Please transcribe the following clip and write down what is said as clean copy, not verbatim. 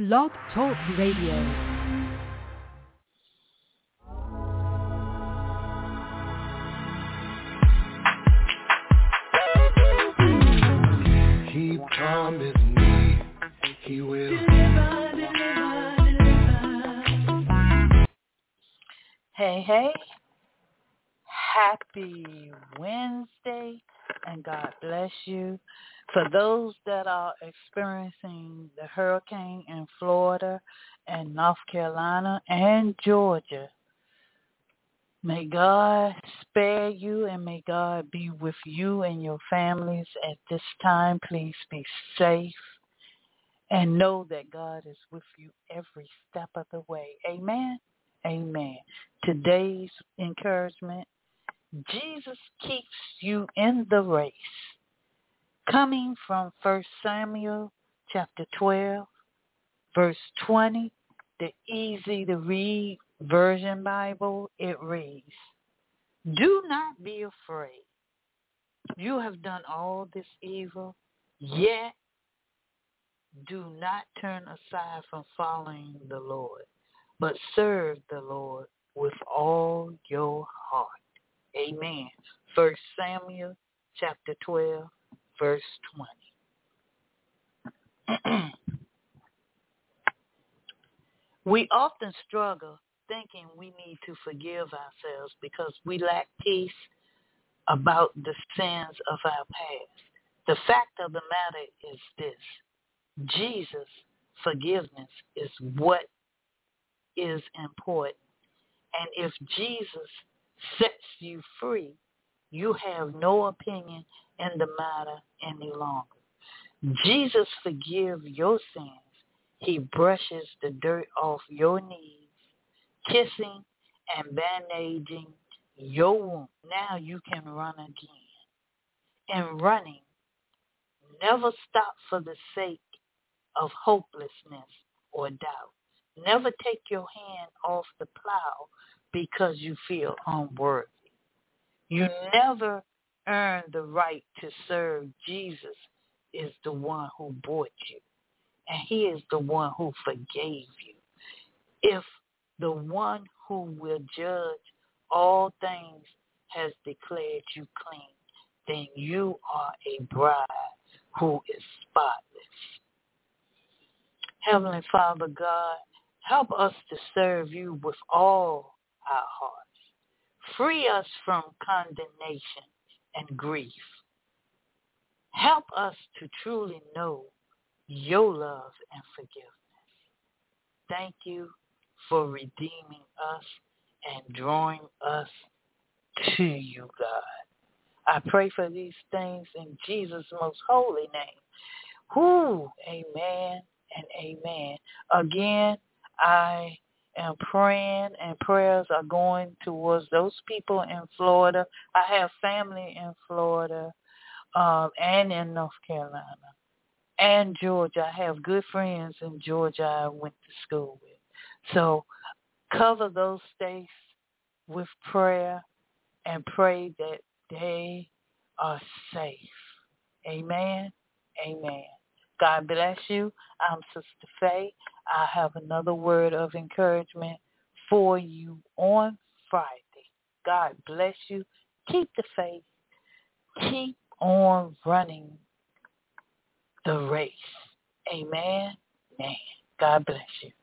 Blog Talk Radio. He promised me he will deliver. Hey, happy Wednesday, and God bless you. For those that are experiencing the hurricane in Florida and North Carolina and Georgia, may God spare you and may God be with you and your families at this time. Please be safe and know that God is with you every step of the way. Amen. Amen. Today's encouragement, Jesus keeps you in the race. Coming from 1 Samuel chapter 12, verse 20, the easy-to-read version Bible, it reads, "Do not be afraid. You have done all this evil, yet do not turn aside from following the Lord, but serve the Lord with all your heart." Amen. 1 Samuel chapter 12, verse 20. We often struggle thinking we need to forgive ourselves because we lack peace about the sins of our past. The fact of the matter is this: Jesus' forgiveness is what is important. And if Jesus sets you free, you have no opinion in the matter any longer. Jesus forgives your sins. He brushes the dirt off your knees, kissing and bandaging your wound. Now you can run again. And running, never stop for the sake of hopelessness or doubt. Never take your hand off the plow because you feel unworthy. You never earn the right to serve. Jesus is the one who bought you, and he is the one who forgave you. If the one who will judge all things has declared you clean, then you are a bride who is spotless. Heavenly Father God, help us to serve you with all our hearts. Free us from condemnation and grief. Help us to truly know your love and forgiveness. Thank you for redeeming us and drawing us to you, God. I pray for these things in Jesus' most holy name. Whoo, amen and amen. Again, I am praying, and prayers are going towards those people in Florida. I have family in Florida and in North Carolina and Georgia. I have good friends in Georgia I went to school with. So cover those states with prayer and pray that they are safe. Amen. Amen. God bless you. I'm Sister Faye. I have another word of encouragement for you on Friday. God bless you. Keep the faith. Keep on running the race. Amen. Amen. God bless you.